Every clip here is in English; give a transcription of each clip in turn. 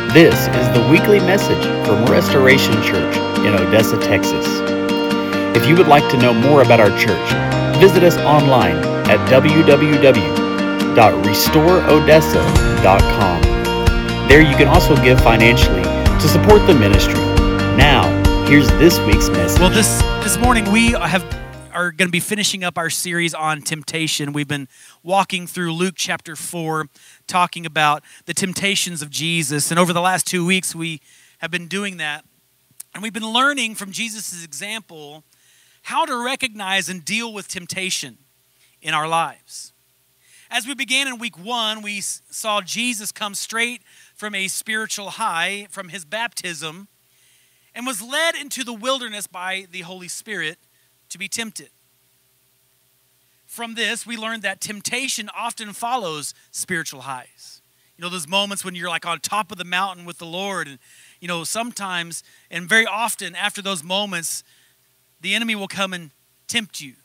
This is the weekly message from Restoration Church in Odessa, Texas. If you would like to know more about our church, visit us online at www.restoreodessa.com. There you can also give financially to support the ministry. Now, here's this week's message. Well, this morning we are going to be finishing up our series on temptation. We've been walking through Luke chapter 4, talking about the temptations of Jesus. And over the last 2 weeks, we have been doing that. And we've been learning from Jesus' example how to recognize and deal with temptation in our lives. As we began in week 1, we saw Jesus come straight from a spiritual high, from his baptism, and was led into the wilderness by the Holy Spirit to be tempted. From this, we learned that temptation often follows spiritual highs. You know, those moments when you're like on top of the mountain with the Lord, and you know, sometimes and very often after those moments, the enemy will come and tempt you.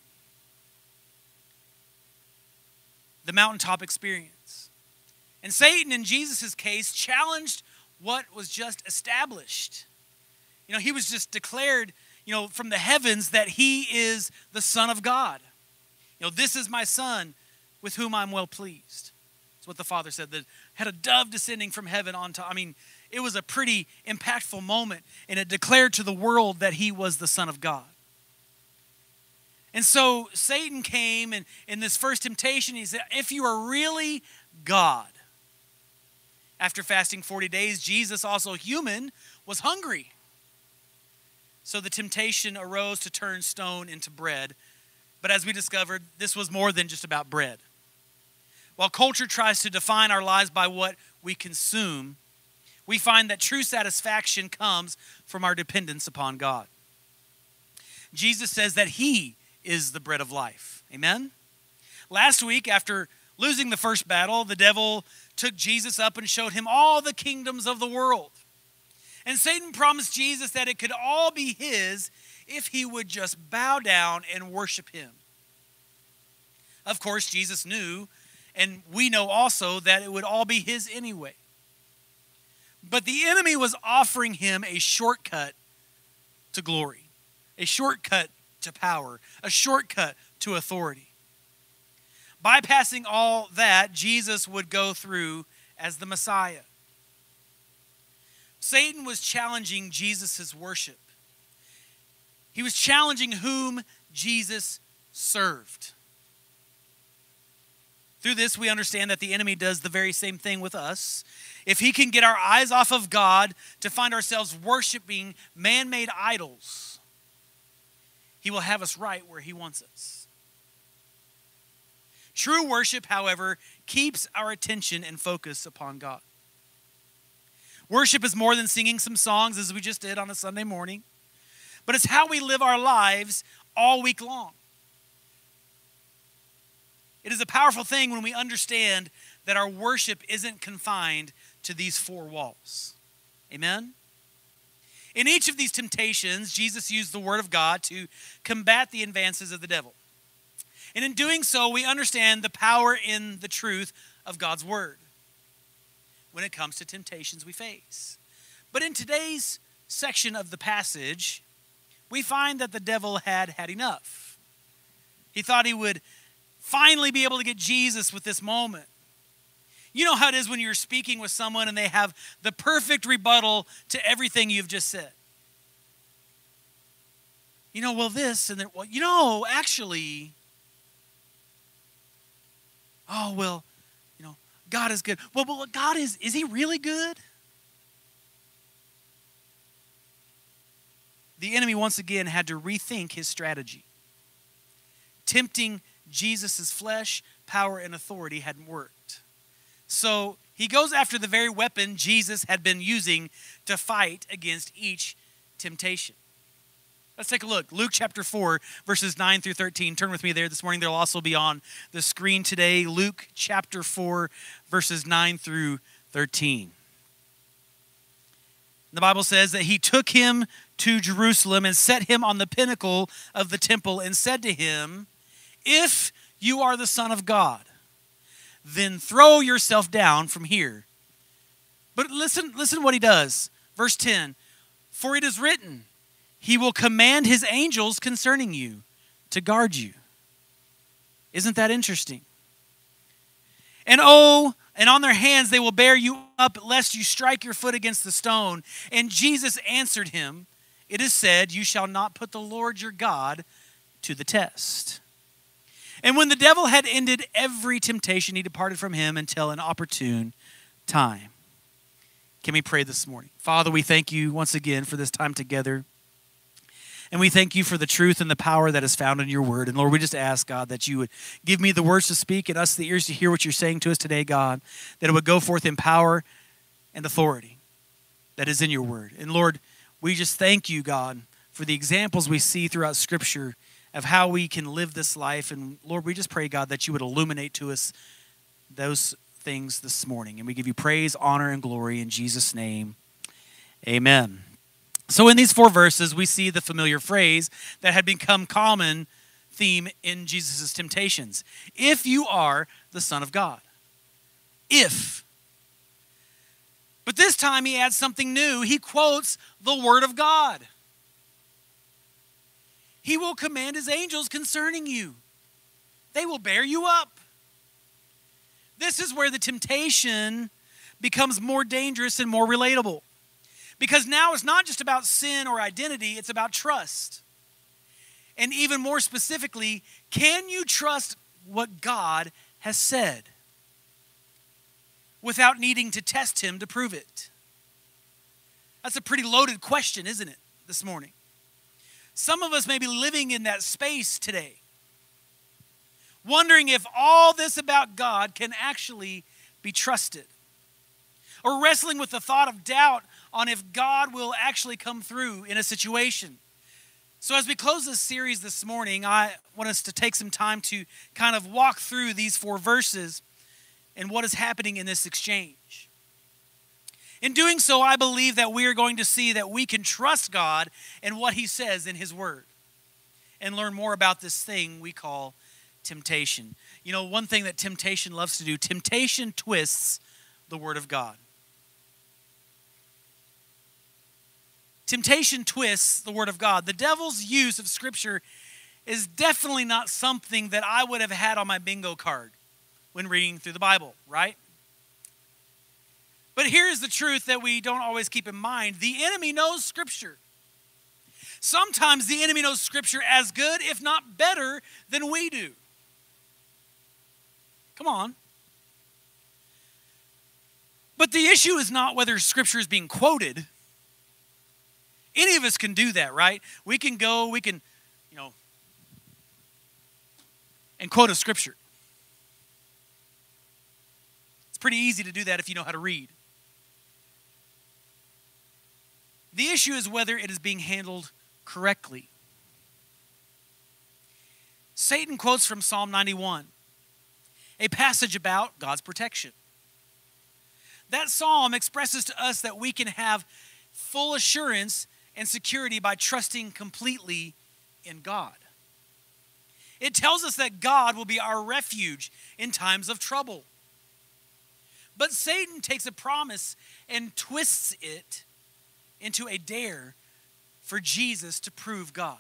The mountaintop experience. And Satan, in Jesus' case, challenged what was just established. You know, he was just declared, from the heavens that he is the Son of God. This is my Son with whom I'm well pleased. That's what the Father said. That had a dove descending from heaven on top. It was a pretty impactful moment, and it declared to the world that he was the Son of God. And so Satan came, and in this first temptation, he said, if you are really God. After fasting 40 days, Jesus, also human, was hungry. So the temptation arose to turn stone into bread. But as we discovered, this was more than just about bread. While culture tries to define our lives by what we consume, we find that true satisfaction comes from our dependence upon God. Jesus says that he is the bread of life. Amen? Last week, after losing the first battle, the devil took Jesus up and showed him all the kingdoms of the world. And Satan promised Jesus that it could all be his if he would just bow down and worship him. Of course, Jesus knew, and we know also, that it would all be his anyway. But the enemy was offering him a shortcut to glory, a shortcut to power, a shortcut to authority. Bypassing all that, Jesus would go through as the Messiah. Satan was challenging Jesus' worship. He was challenging whom Jesus served. Through this, we understand that the enemy does the very same thing with us. If he can get our eyes off of God to find ourselves worshiping man-made idols, he will have us right where he wants us. True worship, however, keeps our attention and focus upon God. Worship is more than singing some songs, as we just did on a Sunday morning, but it's how we live our lives all week long. It is a powerful thing when we understand that our worship isn't confined to these four walls. Amen? In each of these temptations, Jesus used the Word of God to combat the advances of the devil. And in doing so, we understand the power in the truth of God's Word when it comes to temptations we face. But in today's section of the passage, we find that the devil had enough. He thought he would finally be able to get Jesus with this moment. You know how it is when you're speaking with someone and they have the perfect rebuttal to everything you've just said. This, and then, actually, God is good. Well, God is he really good? The enemy once again had to rethink his strategy. Tempting Jesus' flesh, power, and authority hadn't worked. So he goes after the very weapon Jesus had been using to fight against each temptation. Let's take a look. Luke chapter 4, verses 9 through 13. Turn with me there this morning. They'll also be on the screen today. Luke chapter 4, verses 9 through 13. The Bible says that he took him to Jerusalem and set him on the pinnacle of the temple and said to him, if you are the Son of God, then throw yourself down from here. But listen what he does. Verse 10, for it is written, he will command his angels concerning you to guard you. Isn't that interesting? And on their hands they will bear you up, lest you strike your foot against the stone. And Jesus answered him, it is said, you shall not put the Lord your God to the test. And when the devil had ended every temptation, he departed from him until an opportune time. Can we pray this morning? Father, we thank you once again for this time together. And we thank you for the truth and the power that is found in your word. And Lord, we just ask, God, that you would give me the words to speak and us the ears to hear what you're saying to us today, God, that it would go forth in power and authority that is in your word. And Lord, we just thank you, God, for the examples we see throughout Scripture of how we can live this life. And Lord, we just pray, God, that you would illuminate to us those things this morning. And we give you praise, honor, and glory in Jesus' name. Amen. So in these 4 verses, we see the familiar phrase that had become common theme in Jesus' temptations. If you are the Son of God. If. But this time he adds something new. He quotes the Word of God. He will command his angels concerning you. They will bear you up. This is where the temptation becomes more dangerous and more relatable. Because now it's not just about sin or identity, it's about trust. And even more specifically, can you trust what God has said without needing to test him to prove it? That's a pretty loaded question, isn't it, this morning? Some of us may be living in that space today, wondering if all this about God can actually be trusted, or wrestling with the thought of doubt on if God will actually come through in a situation. So as we close this series this morning, I want us to take some time to kind of walk through these 4 verses and what is happening in this exchange. In doing so, I believe that we are going to see that we can trust God and what he says in his word and learn more about this thing we call temptation. You know, one thing that temptation loves to do, temptation twists the word of God. Temptation twists the word of God. The devil's use of Scripture is definitely not something that I would have had on my bingo card when reading through the Bible, right? But here's the truth that we don't always keep in mind. The enemy knows Scripture. Sometimes the enemy knows Scripture as good, if not better, than we do. Come on. But the issue is not whether Scripture is being quoted. Any of us can do that, right? We can go, and quote a Scripture. It's pretty easy to do that if you know how to read. The issue is whether it is being handled correctly. Satan quotes from Psalm 91, a passage about God's protection. That psalm expresses to us that we can have full assurance and security by trusting completely in God. It tells us that God will be our refuge in times of trouble. But Satan takes a promise and twists it into a dare for Jesus to prove God.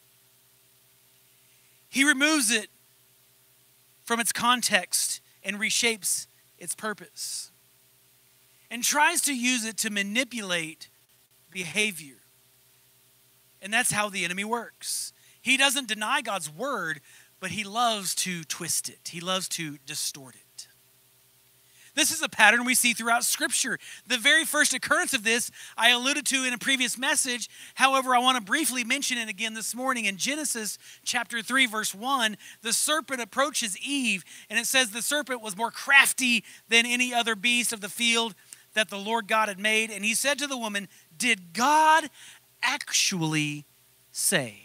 He removes it from its context and reshapes its purpose and tries to use it to manipulate behavior. And that's how the enemy works. He doesn't deny God's word, but he loves to twist it. He loves to distort it. This is a pattern we see throughout Scripture. The very first occurrence of this I alluded to in a previous message. However, I want to briefly mention it again this morning. In Genesis chapter 3, verse 1, the serpent approaches Eve, and it says the serpent was more crafty than any other beast of the field that the Lord God had made. And he said to the woman, "Did God actually say?"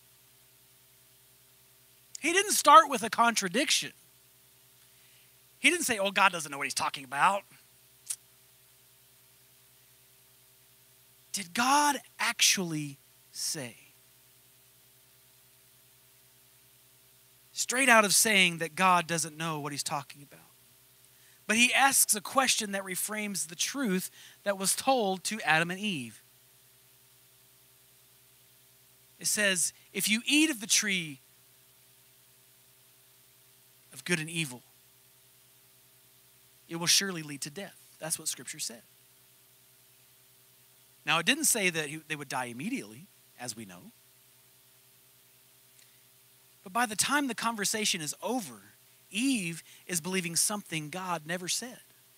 He didn't start with a contradiction. He didn't say, "Oh, God doesn't know what he's talking about." Did God actually say? Straight out of saying that God doesn't know what he's talking about. But he asks a question that reframes the truth that was told to Adam and Eve. It says, if you eat of the tree of good and evil, it will surely lead to death. That's what Scripture said. Now, it didn't say that they would die immediately, as we know. But by the time the conversation is over, Eve is believing something God never said.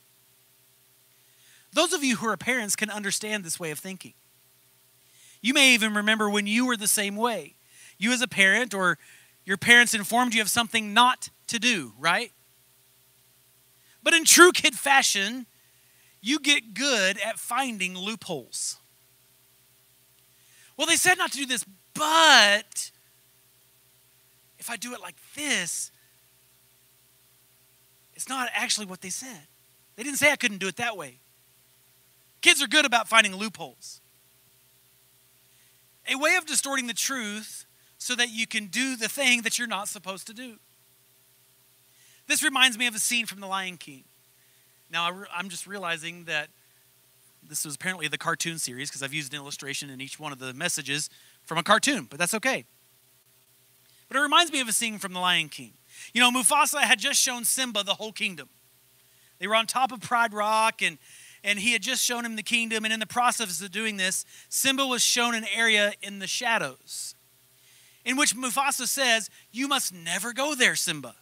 Those of you who are parents can understand this way of thinking. You may even remember when you were the same way. You as a parent or your parents informed you of something not to do, right? But in true kid fashion, you get good at finding loopholes. Well, they said not to do this, but if I do it like this, it's not actually what they said. They didn't say I couldn't do it that way. Kids are good about finding loopholes. A way of distorting the truth so that you can do the thing that you're not supposed to do. This reminds me of a scene from The Lion King. Now, I'm just realizing that this was apparently the cartoon series because I've used an illustration in each one of the messages from a cartoon, but that's okay. But it reminds me of a scene from The Lion King. You know, Mufasa had just shown Simba the whole kingdom. They were on top of Pride Rock, and he had just shown him the kingdom, and in the process of doing this, Simba was shown an area in the shadows, in which Mufasa says, "You must never go there, Simba."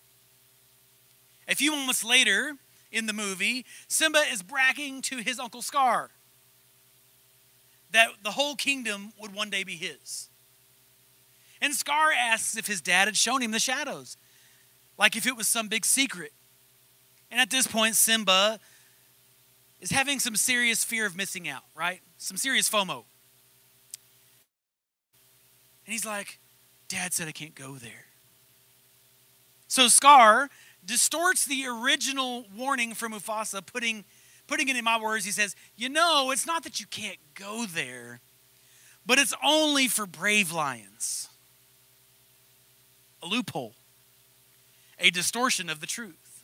A few moments later, in the movie, Simba is bragging to his Uncle Scar that the whole kingdom would one day be his. And Scar asks if his dad had shown him the shadows, like if it was some big secret. And at this point, Simba is having some serious fear of missing out, right? Some serious FOMO. And he's like, "Dad said I can't go there." So Scar distorts the original warning from Mufasa, putting it in my words. He says, "You know, it's not that you can't go there, but it's only for brave lions." A loophole, a distortion of the truth.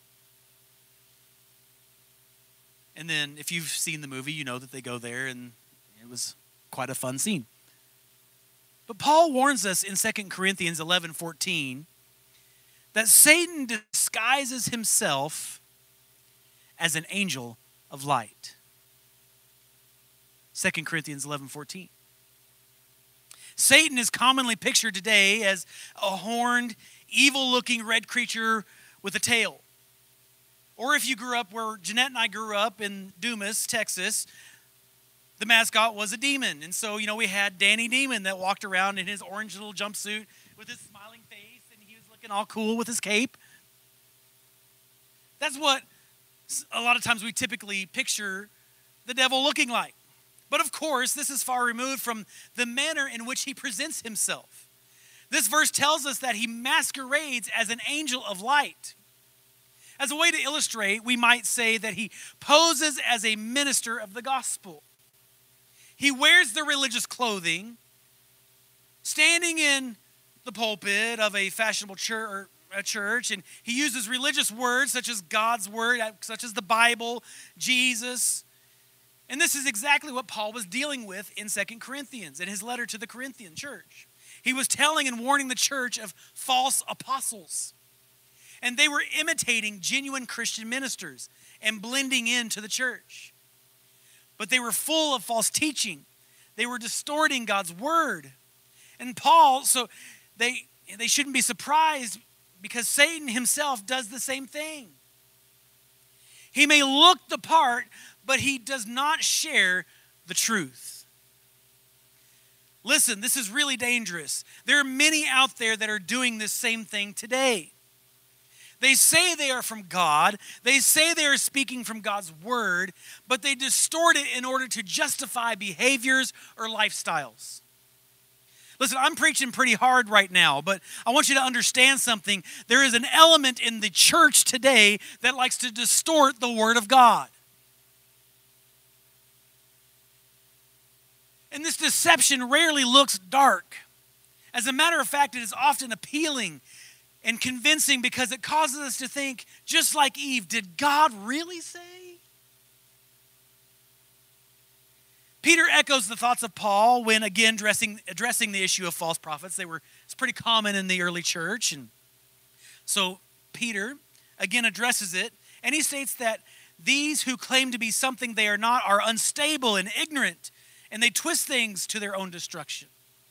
And then if you've seen the movie, you know that they go there and it was quite a fun scene. But Paul warns us in 2 Corinthians 11:14 that Satan disguises himself as an angel of light. 2 Corinthians 11:14. Satan is commonly pictured today as a horned, evil-looking red creature with a tail. Or if you grew up where Jeanette and I grew up in Dumas, Texas, the mascot was a demon. And so, we had Danny Demon that walked around in his orange little jumpsuit with his smiling face, and he was looking all cool with his cape. That's what a lot of times we typically picture the devil looking like. But of course, this is far removed from the manner in which he presents himself. This verse tells us that he masquerades as an angel of light. As a way to illustrate, we might say that he poses as a minister of the gospel. He wears the religious clothing, standing in the pulpit of a fashionable church, and he uses religious words such as God's word, such as the Bible, Jesus. And this is exactly what Paul was dealing with in 2 Corinthians, in his letter to the Corinthian church. He was telling and warning the church of false apostles. And they were imitating genuine Christian ministers and blending into the church. But they were full of false teaching. They were distorting God's word. And Paul, so they shouldn't be surprised because Satan himself does the same thing. He may look the part, but he does not share the truth. Listen, this is really dangerous. There are many out there that are doing this same thing today. They say they are from God. They say they are speaking from God's word, but they distort it in order to justify behaviors or lifestyles. Listen, I'm preaching pretty hard right now, but I want you to understand something. There is an element in the church today that likes to distort the word of God. And this deception rarely looks dark. As a matter of fact, it is often appealing. and convincing because it causes us to think, just like Eve, did God really say? Peter echoes the thoughts of Paul when, again, addressing the issue of false prophets. It's pretty common in the early church. And so Peter, again, addresses it. And he states that these who claim to be something they are not are unstable and ignorant, and they twist things to their own destruction.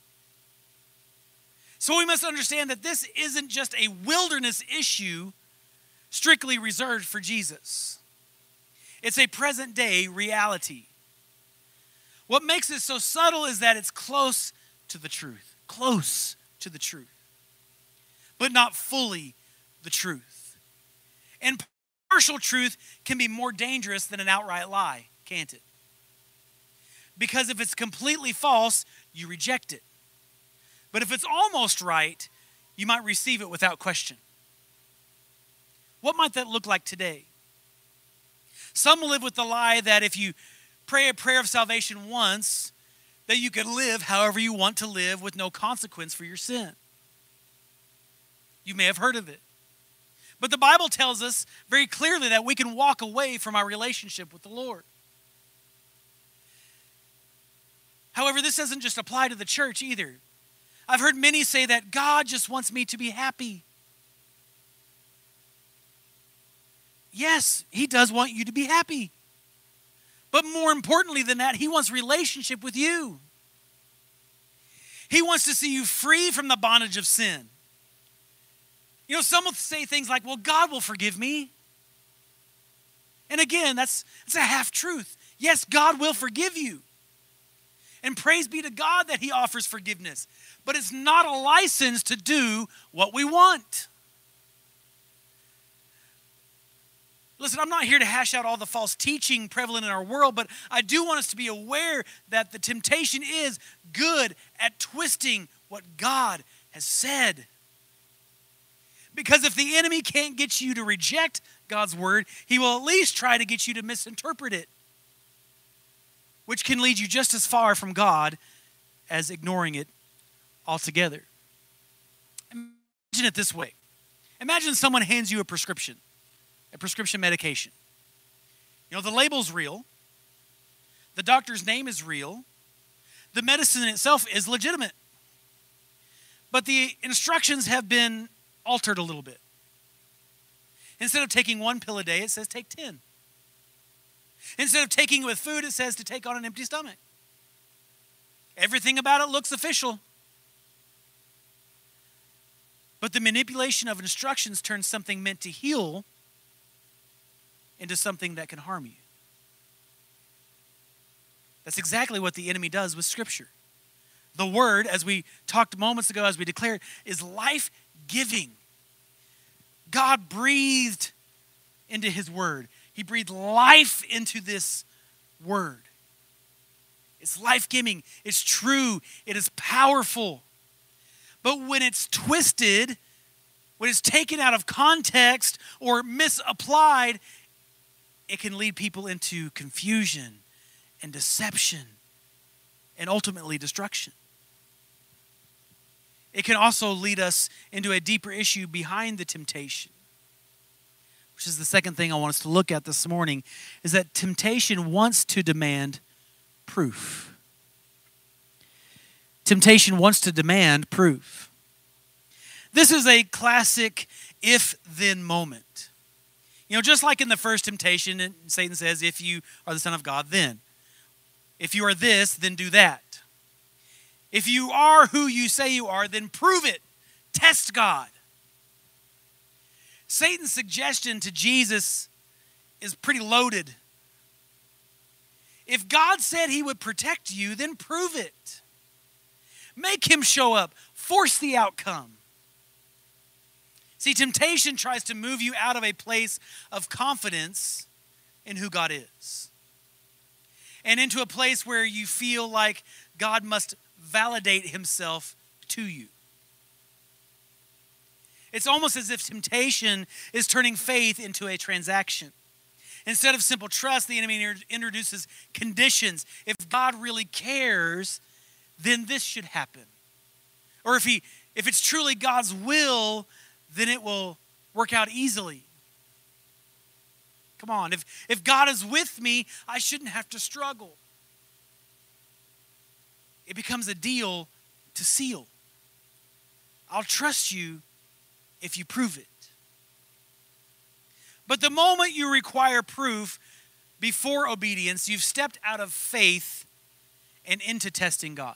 So we must understand that this isn't just a wilderness issue strictly reserved for Jesus. It's a present-day reality. What makes it so subtle is that it's close to the truth. Close to the truth. But not fully the truth. And partial truth can be more dangerous than an outright lie, can't it? Because if it's completely false, you reject it. But if it's almost right, you might receive it without question. What might that look like today? Some live with the lie that if you pray a prayer of salvation once, that you can live however you want to live with no consequence for your sin. You may have heard of it. But the Bible tells us very clearly that we can walk away from our relationship with the Lord. However, this doesn't just apply to the church either. I've heard many say that God just wants me to be happy. Yes, He does want you to be happy. But more importantly than that, He wants relationship with you. He wants to see you free from the bondage of sin. You know, some will say things like, well, God will forgive me. And again, that's a half-truth. Yes, God will forgive you. And praise be to God that He offers forgiveness. But it's not a license to do what we want. Listen, I'm not here to hash out all the false teaching prevalent in our world, but I do want us to be aware that the temptation is good at twisting what God has said. Because if the enemy can't get you to reject God's word, he will at least try to get you to misinterpret it, which can lead you just as far from God as ignoring it altogether. Imagine it this way. Imagine someone hands you a prescription medication. You know, the label's real. The doctor's name is real. The medicine itself is legitimate. But the instructions have been altered a little bit. Instead of taking 1 pill a day, it says take 10. Instead of taking it with food, it says to take on an empty stomach. Everything about it looks official. But the manipulation of instructions turns something meant to heal into something that can harm you. That's exactly what the enemy does with Scripture. The Word, as we talked moments ago, as we declared, is life-giving. God breathed into His Word. He breathed life into this Word. It's life-giving. It's true. It is powerful. But when it's twisted, when it's taken out of context or misapplied, it can lead people into confusion and deception and ultimately destruction. It can also lead us into a deeper issue behind the temptation, which is the second thing I want us to look at this morning, is that temptation wants to demand proof. Temptation wants to demand proof. This is a classic if-then moment. You know, just like in the first temptation, Satan says, if you are the Son of God, then. If you are this, then do that. If you are who you say you are, then prove it. Test God. Satan's suggestion to Jesus is pretty loaded. If God said He would protect you, then prove it. Make Him show up. Force the outcome. See, temptation tries to move you out of a place of confidence in who God is and into a place where you feel like God must validate Himself to you. It's almost as if temptation is turning faith into a transaction. Instead of simple trust, the enemy introduces conditions. If God really cares, then this should happen. Or if it's truly God's will, then it will work out easily. Come on, if God is with me, I shouldn't have to struggle. It becomes a deal to seal. I'll trust you if you prove it. But the moment you require proof before obedience, you've stepped out of faith and into testing God.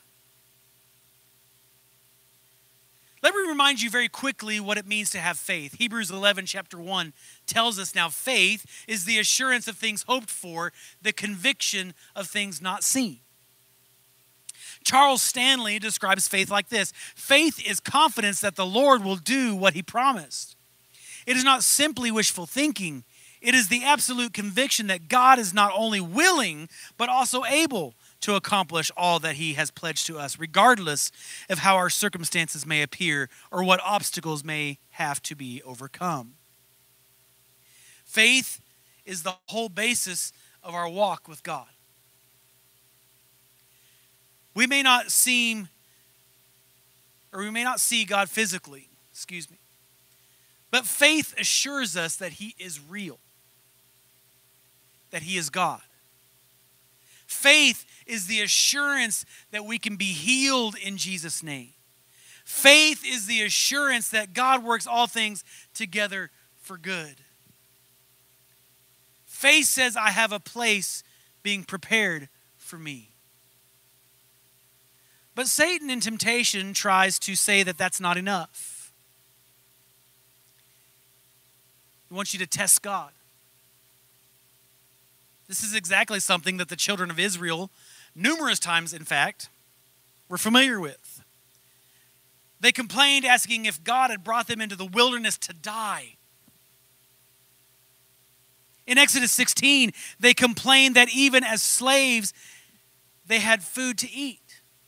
Let me remind you very quickly what it means to have faith. Hebrews 11, chapter 1 tells us now faith is the assurance of things hoped for, the conviction of things not seen. Charles Stanley describes faith like this: faith is confidence that the Lord will do what he promised. It is not simply wishful thinking. It is the absolute conviction that God is not only willing, but also able to accomplish all that he has pledged to us, regardless of how our circumstances may appear or what obstacles may have to be overcome. Faith is the whole basis of our walk with God. We may not see God physically, but faith assures us that he is real, that he is God. Faith is the assurance that we can be healed in Jesus' name. Faith is the assurance that God works all things together for good. Faith says, I have a place being prepared for me. But Satan in temptation tries to say that that's not enough. He wants you to test God. This is exactly something that the children of Israel, numerous times in fact, were familiar with. They complained, asking if God had brought them into the wilderness to die. In Exodus 16, they complained that even as slaves, they had food to eat.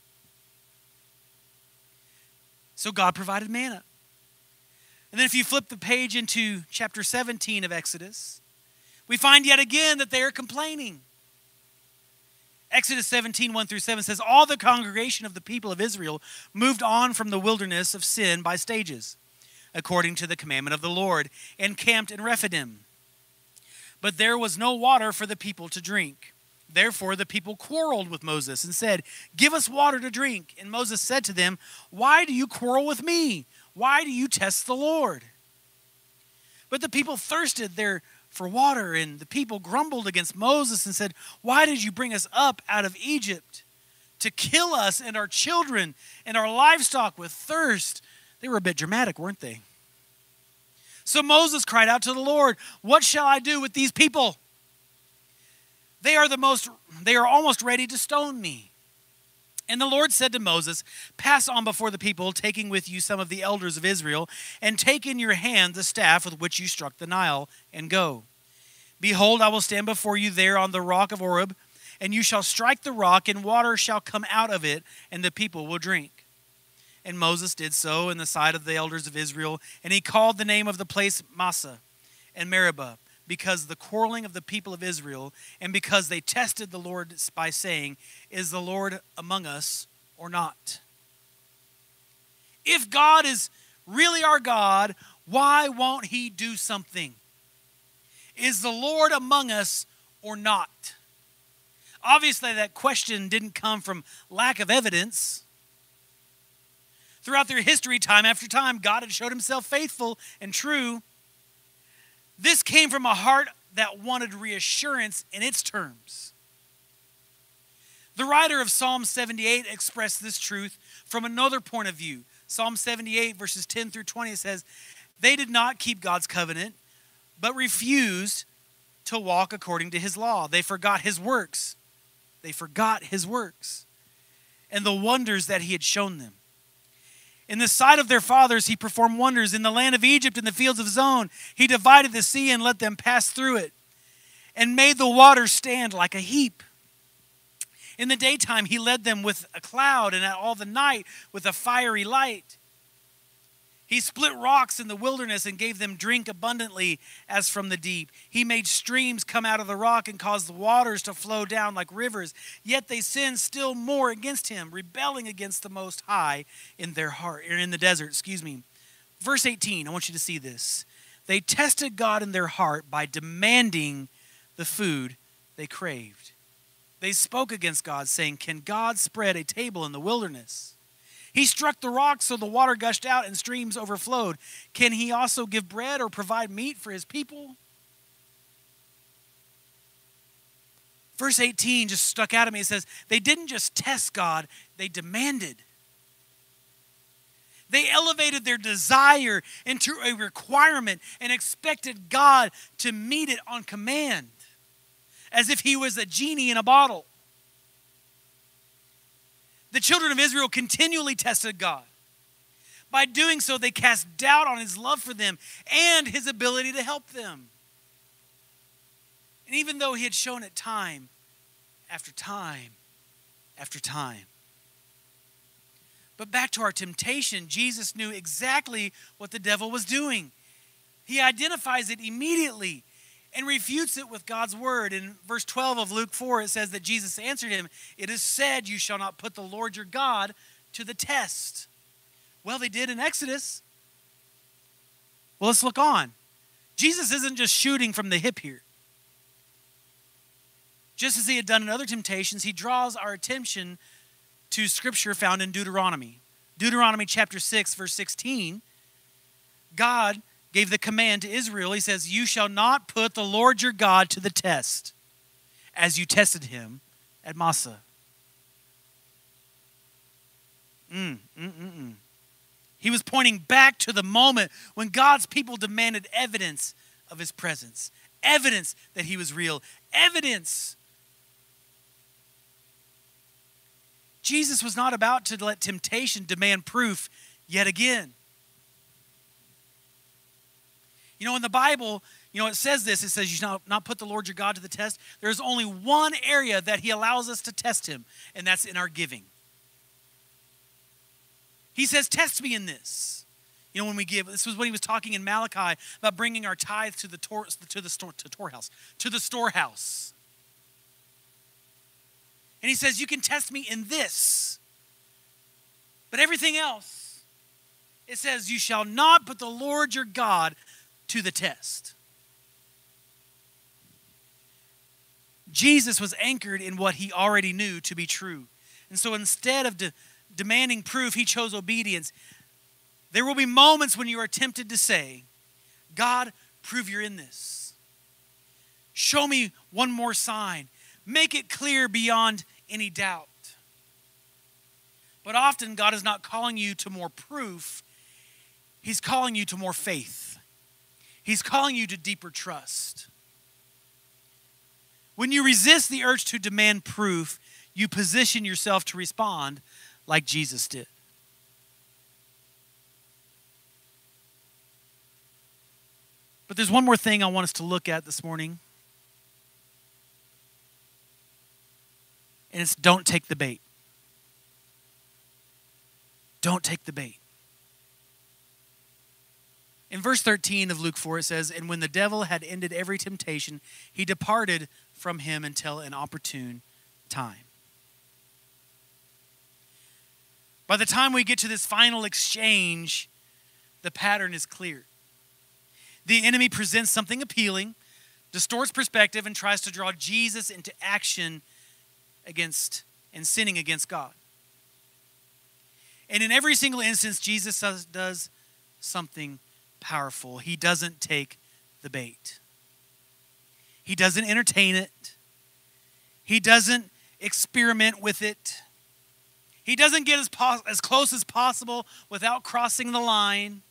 So God provided manna. And then if you flip the page into chapter 17 of Exodus, we find yet again that they are complaining. Exodus 17, 1 through 7 says, all the congregation of the people of Israel moved on from the wilderness of sin by stages, according to the commandment of the Lord, and camped in Rephidim. But there was no water for the people to drink. Therefore the people quarreled with Moses and said, give us water to drink. And Moses said to them, why do you quarrel with me? Why do you test the Lord? But the people thirsted there for water, and the people grumbled against Moses and said, why did you bring us up out of Egypt to kill us and our children and our livestock with thirst? They were a bit dramatic, weren't they? So Moses cried out to the Lord, what shall I do with these people? They are almost ready to stone me. And the Lord said to Moses, pass on before the people, taking with you some of the elders of Israel, and take in your hand the staff with which you struck the Nile, and go. Behold, I will stand before you there on the rock of Oreb, and you shall strike the rock, and water shall come out of it, and the people will drink. And Moses did so in the sight of the elders of Israel, and he called the name of the place Massah and Meribah, because the quarreling of the people of Israel, and because they tested the Lord by saying, is the Lord among us or not? If God is really our God, why won't he do something? Is the Lord among us or not? Obviously, that question didn't come from lack of evidence. Throughout their history, time after time, God had showed himself faithful and true. This came from a heart that wanted reassurance in its terms. The writer of Psalm 78 expressed this truth from another point of view. Psalm 78, verses 10 through 20 says, they did not keep God's covenant, but refused to walk according to his law. They forgot his works. They forgot his works and the wonders that he had shown them. In the sight of their fathers, he performed wonders. In the land of Egypt, in the fields of Zon, he divided the sea and let them pass through it, and made the waters stand like a heap. In the daytime, he led them with a cloud, and at all the night with a fiery light. He split rocks in the wilderness and gave them drink abundantly as from the deep. He made streams come out of the rock and caused the waters to flow down like rivers. Yet they sinned still more against him, rebelling against the Most High in their heart, or in the desert, Verse 18, I want you to see this. They tested God in their heart by demanding the food they craved. They spoke against God, saying, "Can God spread a table in the wilderness? He struck the rocks so the water gushed out and streams overflowed. Can he also give bread or provide meat for his people?" Verse 18 just stuck out at me. It says, they didn't just test God, they demanded. They elevated their desire into a requirement and expected God to meet it on command, as if he was a genie in a bottle. The children of Israel continually tested God. By doing so, they cast doubt on his love for them and his ability to help them. And even though he had shown it time after time after time. But back to our temptation, Jesus knew exactly what the devil was doing. He identifies it immediately and refutes it with God's word. In verse 12 of Luke 4, it says that Jesus answered him, "It is said, you shall not put the Lord your God to the test." Well, they did in Exodus. Well, let's look on. Jesus isn't just shooting from the hip here. Just as he had done in other temptations, he draws our attention to scripture found in Deuteronomy. Deuteronomy chapter 6, verse 16. God gave the command to Israel. He says, "You shall not put the Lord your God to the test, as you tested him at Massah." He was pointing back to the moment when God's people demanded evidence of his presence, evidence that he was real, evidence. Jesus was not about to let temptation demand proof yet again. You know, in the Bible, it says this. It says you shall not put the Lord your God to the test. There's only one area that he allows us to test him, and that's in our giving. He says, "Test me in this." When we give. This was when he was talking in Malachi about bringing our tithe to the storehouse. And he says, "You can test me in this. But everything else," it says, "you shall not put the Lord your God to the test." Jesus was anchored in what he already knew to be true. And so instead of demanding proof, he chose obedience. There will be moments when you are tempted to say, "God, prove you're in this. Show me one more sign. Make it clear beyond any doubt." But often God is not calling you to more proof. He's calling you to more faith. He's calling you to deeper trust. When you resist the urge to demand proof, you position yourself to respond like Jesus did. But there's one more thing I want us to look at this morning. And it's don't take the bait. Don't take the bait. In verse 13 of Luke 4, it says, "And when the devil had ended every temptation, he departed from him until an opportune time." By the time we get to this final exchange, the pattern is clear. The enemy presents something appealing, distorts perspective, and tries to draw Jesus into action against and sinning against God. And in every single instance, Jesus does something powerful. He doesn't take the bait. He doesn't entertain it. He doesn't experiment with it. He doesn't get as close as possible without crossing the line.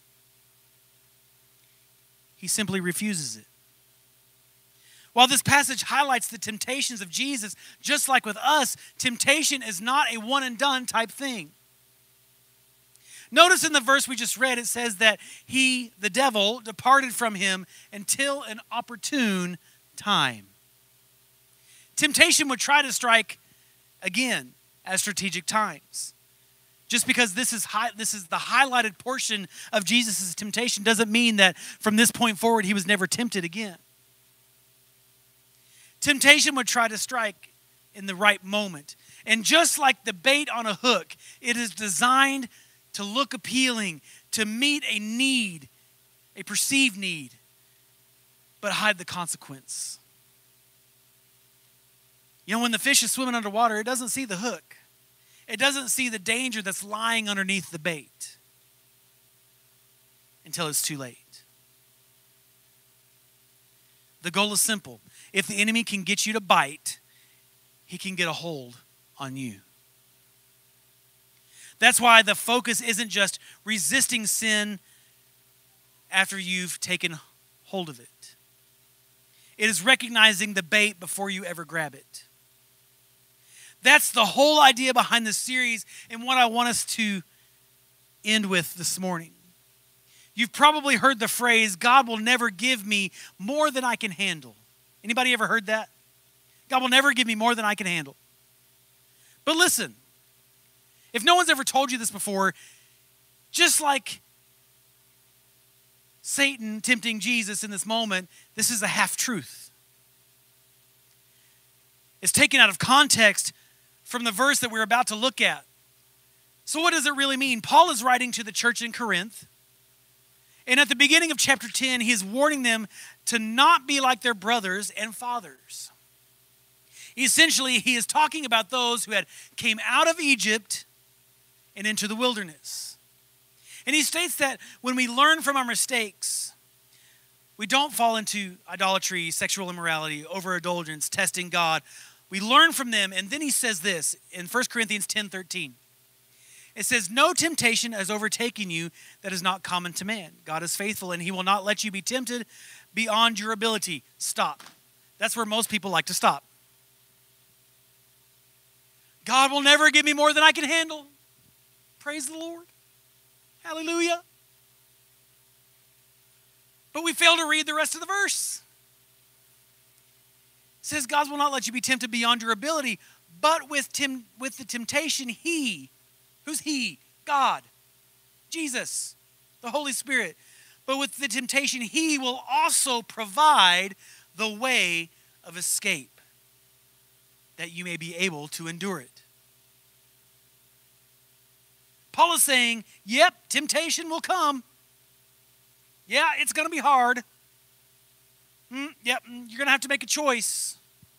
He simply refuses it. While this passage highlights the temptations of Jesus, just like with us, temptation is not a one and done type thing. Notice in the verse we just read, it says that he, the devil, departed from him until an opportune time. Temptation would try to strike again at strategic times. Just because this is the highlighted portion of Jesus' temptation doesn't mean that from this point forward he was never tempted again. Temptation would try to strike in the right moment. And just like the bait on a hook, it is designed to look appealing, to meet a need, a perceived need, but hide the consequence. You know, when the fish is swimming underwater, it doesn't see the hook. It doesn't see the danger that's lying underneath the bait until it's too late. The goal is simple. If the enemy can get you to bite, he can get a hold on you. That's why the focus isn't just resisting sin after you've taken hold of it. It is recognizing the bait before you ever grab it. That's the whole idea behind this series and what I want us to end with this morning. You've probably heard the phrase, God will never give me more than I can handle. Anybody ever heard that? God will never give me more than I can handle. But listen, if no one's ever told you this before, just like Satan tempting Jesus in this moment, this is a half-truth. It's taken out of context from the verse that we're about to look at. So what does it really mean? Paul is writing to the church in Corinth, and at the beginning of chapter 10, he is warning them to not be like their brothers and fathers. Essentially, he is talking about those who had came out of Egypt and into the wilderness. And he states that when we learn from our mistakes, we don't fall into idolatry, sexual immorality, overindulgence, testing God. We learn from them, and then he says this in 1 Corinthians 10:13. It says, no temptation has overtaken you that is not common to man. God is faithful, and he will not let you be tempted beyond your ability. Stop. That's where most people like to stop. God will never give me more than I can handle. Praise the Lord. Hallelujah. But we fail to read the rest of the verse. It says, God will not let you be tempted beyond your ability, but with the temptation, he, who's he? God, Jesus, the Holy Spirit. But with the temptation, he will also provide the way of escape, that you may be able to endure it. Paul is saying, yep, temptation will come. Yeah, it's going to be hard. Yep, you're going to have to make a choice.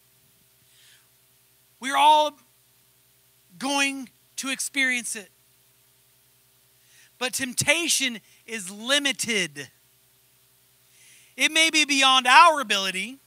We're all going to experience it. But temptation is limited. It may be beyond our ability.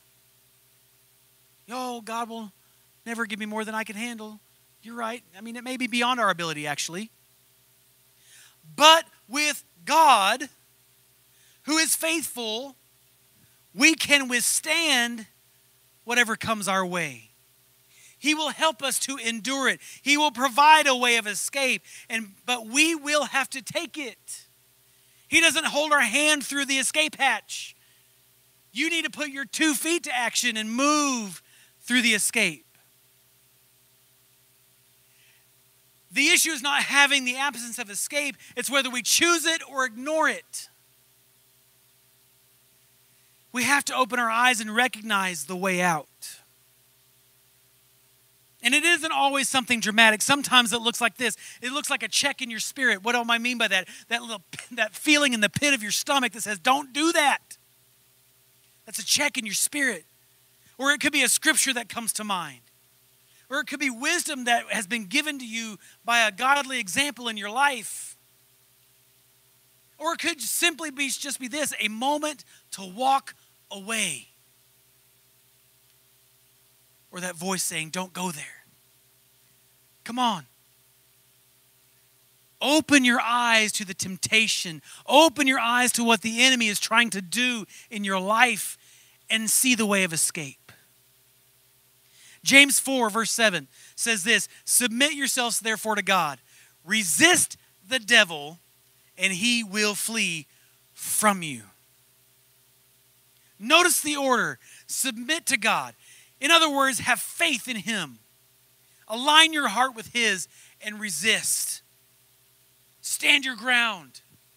Oh, God will never give me more than I can handle. You're right. I mean, it may be beyond our ability, actually. But with God, who is faithful, we can withstand whatever comes our way. He will help us to endure it. He will provide a way of escape, but we will have to take it. He doesn't hold our hand through the escape hatch. You need to put your 2 feet to action and move through the escape. The issue is not having the absence of escape. It's whether we choose it or ignore it. We have to open our eyes and recognize the way out. And it isn't always something dramatic. Sometimes it looks like this. It looks like a check in your spirit. What do I mean by that? That feeling in the pit of your stomach that says, don't do that. That's a check in your spirit. Or it could be a scripture that comes to mind. Or it could be wisdom that has been given to you by a godly example in your life. Or it could simply just be this, a moment to walk away. Or that voice saying, don't go there. Come on. Open your eyes to the temptation. Open your eyes to what the enemy is trying to do in your life and see the way of escape. James 4, verse 7 says this, submit yourselves therefore to God. Resist the devil, and he will flee from you. Notice the order. Submit to God. In other words, have faith in him. Align your heart with his and resist. Stand your ground.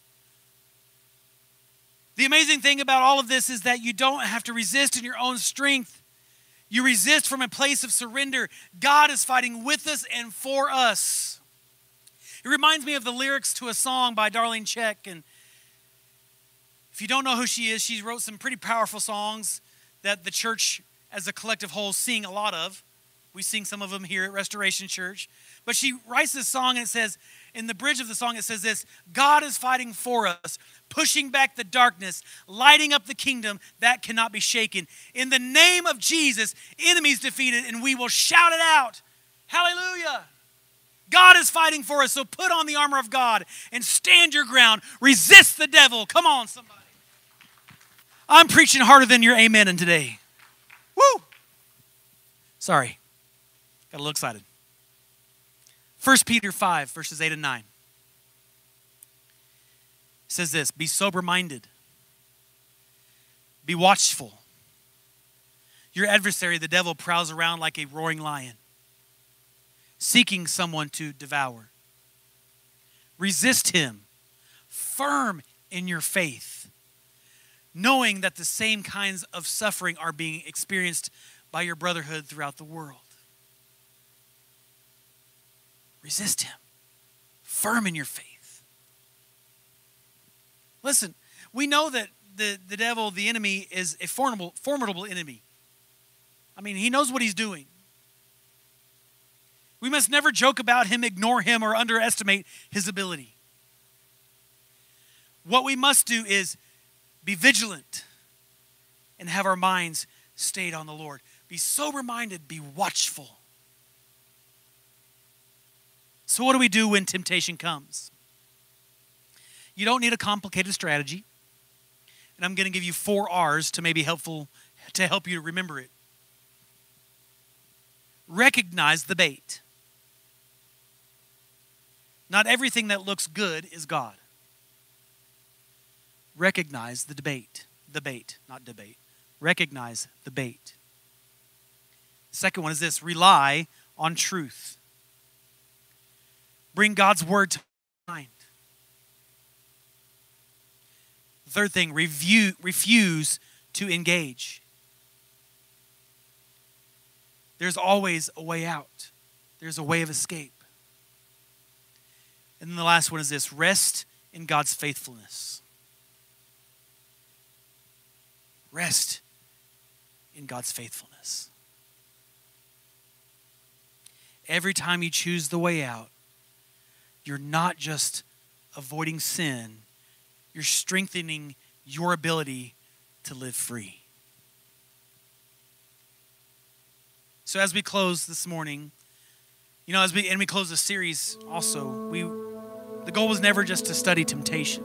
The amazing thing about all of this is that you don't have to resist in your own strength. You resist from a place of surrender. God is fighting with us and for us. It reminds me of the lyrics to a song by Darlene Zschech. And if you don't know who she is, she wrote some pretty powerful songs that the church as a collective whole sing a lot of. We sing some of them here at Restoration Church. But she writes this song and it says, in the bridge of the song, it says this: God is fighting for us, pushing back the darkness, lighting up the kingdom that cannot be shaken. In the name of Jesus, enemies defeated, and we will shout it out. Hallelujah. God is fighting for us, so put on the armor of God and stand your ground. Resist the devil. Come on, somebody. I'm preaching harder than your amen in today. Woo! Sorry. Got a little excited. 1 Peter 5, verses 8 and 9. It says this: be sober-minded. Be watchful. Your adversary, the devil, prowls around like a roaring lion, seeking someone to devour. Resist him, firm in your faith, knowing that the same kinds of suffering are being experienced by your brotherhood throughout the world. Resist him, firm in your faith. Listen, we know that the devil, the enemy, is a formidable enemy. I mean, he knows what he's doing. We must never joke about him, ignore him, or underestimate his ability. What we must do is be vigilant and have our minds stayed on the Lord. Be sober-minded, be watchful. So what do we do when temptation comes? You don't need a complicated strategy. And I'm going to give you 4 R's to maybe help you remember it. Recognize the bait. Not everything that looks good is God. Recognize the bait. The bait, not debate. Recognize the bait. Second one is this: rely on truth. Bring God's word to mind. The third thing, refuse to engage. There's always a way out. There's a way of escape. And then the last one is this: rest in God's faithfulness. Rest in God's faithfulness. Every time you choose the way out, you're not just avoiding sin, you're strengthening your ability to live free. So as we close this morning, as we close the series also, the goal was never just to study temptation.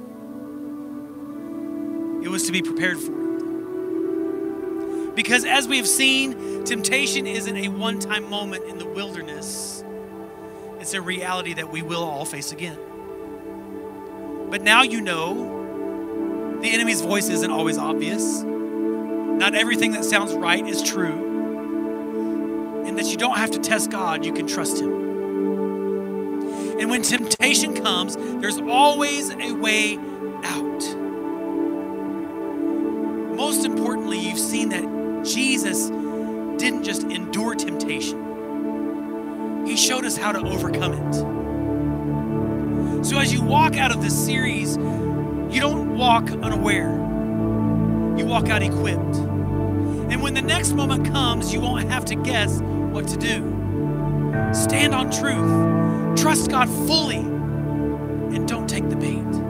It was to be prepared for it. Because as we have seen, temptation isn't a one-time moment in the wilderness. It's a reality that we will all face again. But now you know the enemy's voice isn't always obvious. Not everything that sounds right is true. And that you don't have to test God, you can trust him. And when temptation comes, there's always a way out. Most importantly, you've seen that Jesus didn't just endure temptation. He showed us how to overcome it. So as you walk out of this series, you don't walk unaware. You walk out equipped. And when the next moment comes, you won't have to guess what to do. Stand on truth. Trust God fully. And don't take the bait.